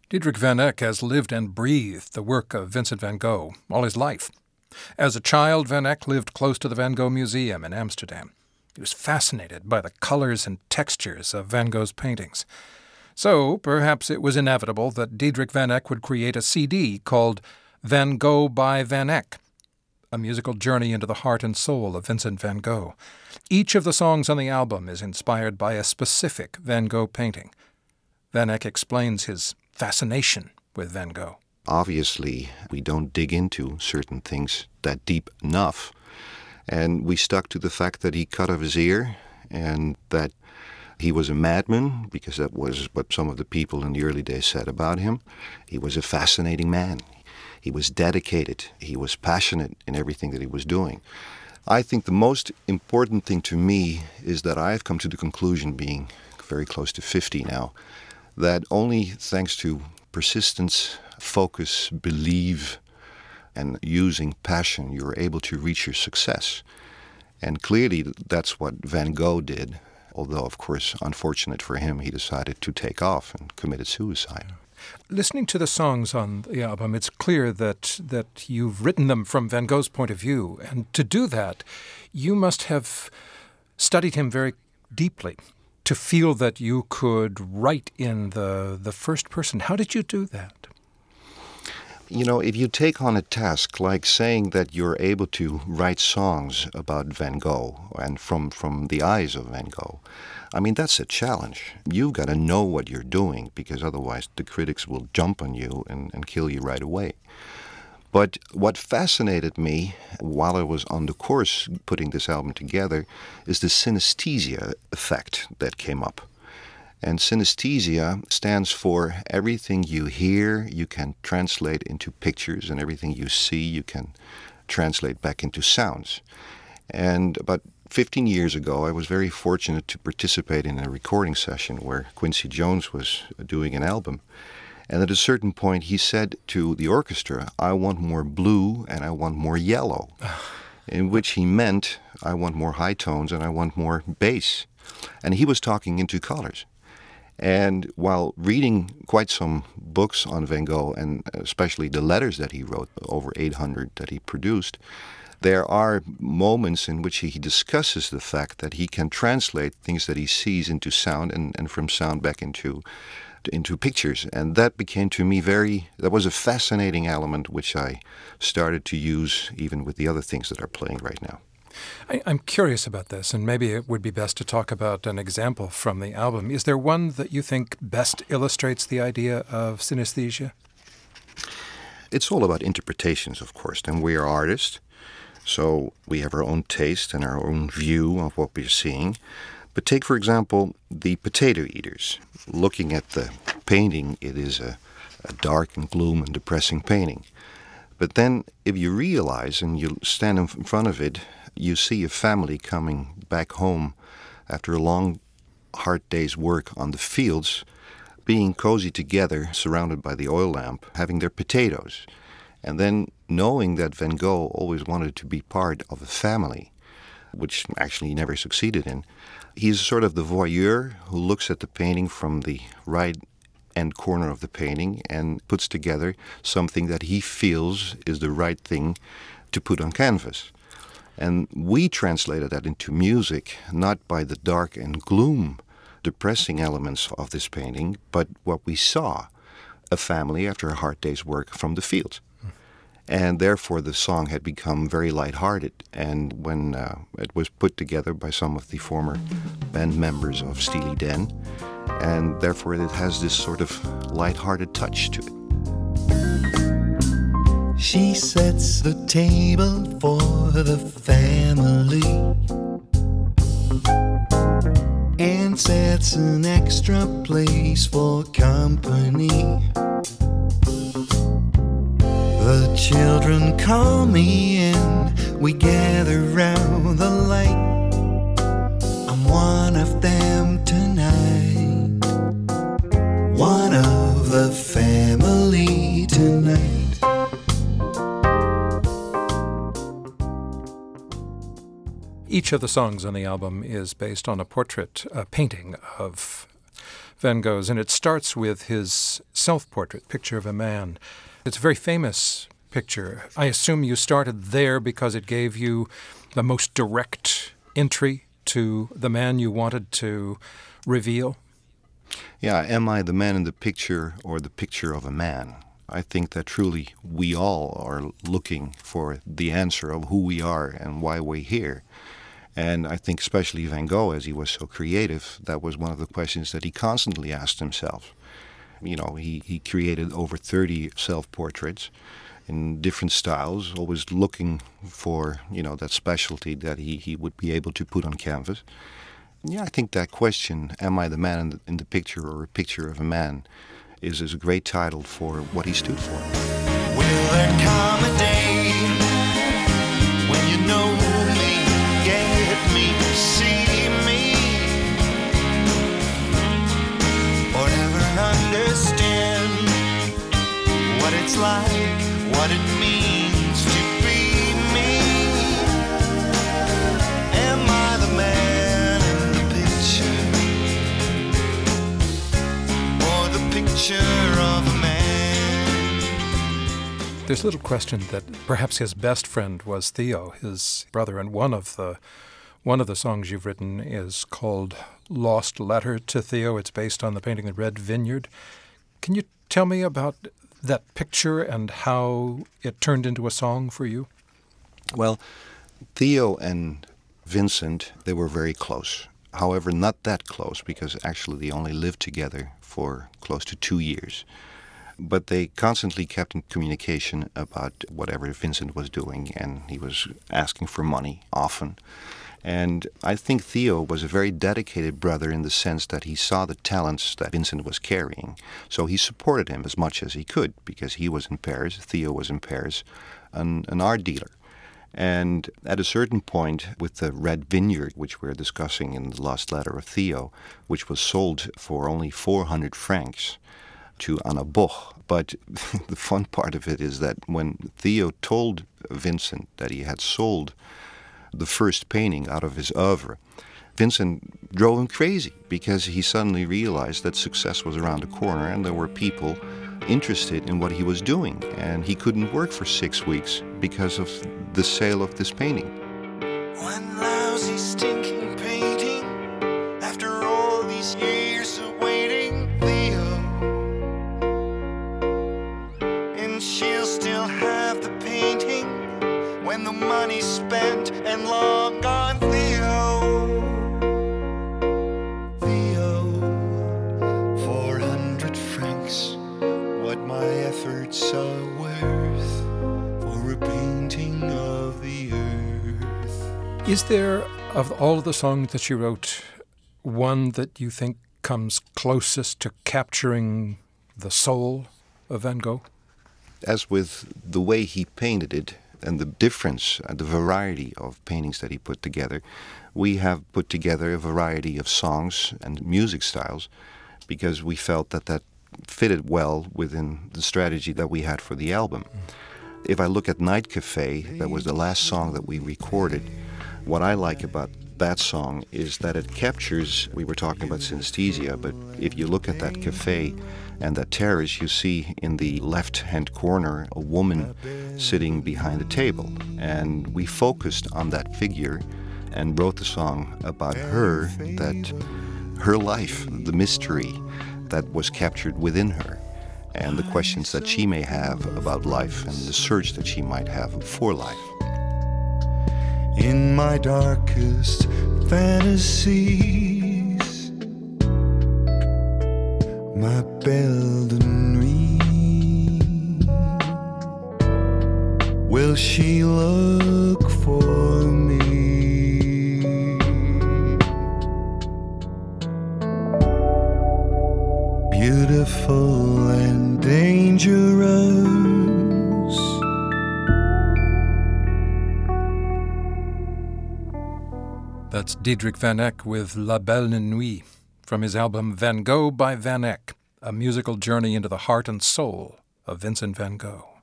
Diedrich van Eyck has lived and breathed the work of Vincent van Gogh all his life. As a child, Van Eyck lived close to the Van Gogh Museum in Amsterdam. He was fascinated by the colors and textures of Van Gogh's paintings. So, perhaps it was inevitable that Diedrich van Eyck would create a CD called Van Gogh by Van Eyck, a musical journey into the heart and soul of Vincent van Gogh. Each of the songs on the album is inspired by a specific Van Gogh painting. Van Eyck explains his fascination with Van Gogh. Obviously, we don't dig into certain things that deep enough. And we stuck to the fact that he cut off his ear and that he was a madman, because that was what some of the people in the early days said about him. He was a fascinating man. He was dedicated. He was passionate in everything that he was doing. I think the most important thing to me is that I've come to the conclusion, being very close to 50 now, that only thanks to persistence, focus, belief, and using passion, you're able to reach your success. And clearly that's what Van Gogh did, although, of course, unfortunate for him, he decided to take off and committed suicide. Listening to the songs on the album, it's clear that you've written them from Van Gogh's point of view. And to do that, you must have studied him very deeply to feel that you could write in the first person. How did you do that? You know, if you take on a task like saying that you're able to write songs about Van Gogh and from the eyes of Van Gogh, I mean, that's a challenge. You've got to know what you're doing, because otherwise the critics will jump on you and kill you right away. But what fascinated me while I was on the course putting this album together is the synesthesia effect that came up. And synesthesia stands for everything you hear, you can translate into pictures, and everything you see, you can translate back into sounds. And about 15 years ago, I was very fortunate to participate in a recording session where Quincy Jones was doing an album. And at a certain point, he said to the orchestra, "I want more blue and I want more yellow," in which he meant, I want more high tones and I want more bass. And he was talking into colors. And while reading quite some books on Van Gogh, and especially the letters that he wrote, over 800 that he produced, there are moments in which he discusses the fact that he can translate things that he sees into sound and from sound back into pictures. And that became to me that was a fascinating element which I started to use even with the other things that are playing right now. I'm curious about this, and maybe it would be best to talk about an example from the album. Is there one that you think best illustrates the idea of synesthesia? It's all about interpretations, of course, and we are artists, so we have our own taste and our own view of what we're seeing. But take, for example, the Potato Eaters. Looking at the painting, it is a dark and gloom and depressing painting. But then if you realize and you stand in front of it, you see a family coming back home after a long, hard day's work on the fields, being cozy together, surrounded by the oil lamp, having their potatoes. And then knowing that Van Gogh always wanted to be part of a family, which actually he never succeeded in. He's sort of the voyeur who looks at the painting from the right end corner of the painting and puts together something that he feels is the right thing to put on canvas. And we translated that into music, not by the dark and gloom, depressing elements of this painting, but what we saw, a family after a hard day's work from the fields. And therefore the song had become very lighthearted. And when it was put together by some of the former band members of Steely Dan, and therefore it has this sort of lighthearted touch to it. She sets the table for the family and sets an extra place for company. The children call me in, we gather round the light. I'm one of them tonight, one of the family tonight. Each of the songs on the album is based on a painting of Van Gogh's, and it starts with his self-portrait, Picture of a Man. It's a very famous picture. I assume you started there because it gave you the most direct entry to the man you wanted to reveal? Yeah, am I the man in the picture or the picture of a man? I think that truly we all are looking for the answer of who we are and why we're here. And I think especially Van Gogh, as he was so creative, that was one of the questions that he constantly asked himself. You know, he created over 30 self-portraits in different styles, always looking for, you know, that specialty that he would be able to put on canvas. Yeah, I think that question, am I the man in the picture or a picture of a man, is a great title for what he stood for. Will there come a day when you know me, get me, see me, or never understand what it's like, what it means to be me? Am I the man in the picture, or the picture of a man? There's little question that perhaps his best friend was Theo, his brother, and one of the songs you've written is called Lost Letter to Theo. It's based on the painting The Red Vineyard. Can you tell me about that picture and how it turned into a song for you? Well, Theo and Vincent, they were very close. However, not that close, because actually they only lived together for close to 2 years. But they constantly kept in communication about whatever Vincent was doing, and he was asking for money often. And I think Theo was a very dedicated brother in the sense that he saw the talents that Vincent was carrying. So he supported him as much as he could, because he was in Paris, Theo was in Paris, an art dealer. And at a certain point with the Red Vineyard, which we're discussing in the Lost Letter of Theo, which was sold for only 400 francs to Anna Boch. But the fun part of it is that when Theo told Vincent that he had sold the first painting out of his oeuvre, Vincent drove him crazy, because he suddenly realized that success was around the corner and there were people interested in what he was doing, and he couldn't work for 6 weeks because of the sale of this painting. One lousy stinking painting, after all these years of waiting, Theo, and she'll still have the painting when the money's spent and long gone. Theo, 400 francs, what my efforts are worth for a painting of the earth. Is there, of all of the songs that you wrote, one that you think comes closest to capturing the soul of Van Gogh? As with the way he painted it, and the difference and the variety of paintings that he put together, we have put together a variety of songs and music styles, because we felt that that fitted well within the strategy that we had for the album. If I look at Night Cafe, that was the last song that we recorded, what I like about that song is that it captures, we were talking about synesthesia, but if you look at that cafe and that terrace, you see in the left-hand corner a woman sitting behind a table. And we focused on that figure and wrote the song about her, that her life, the mystery that was captured within her, and the questions that she may have about life and the search that she might have for life. In my darkest fantasies, my belle de nuit, will she look for me? Beautiful and dangerous, That's Diedrich Van Eyck with La Belle Nuit from his album Van Gogh by Van Eyck, a musical journey into the heart and soul of Vincent van Gogh.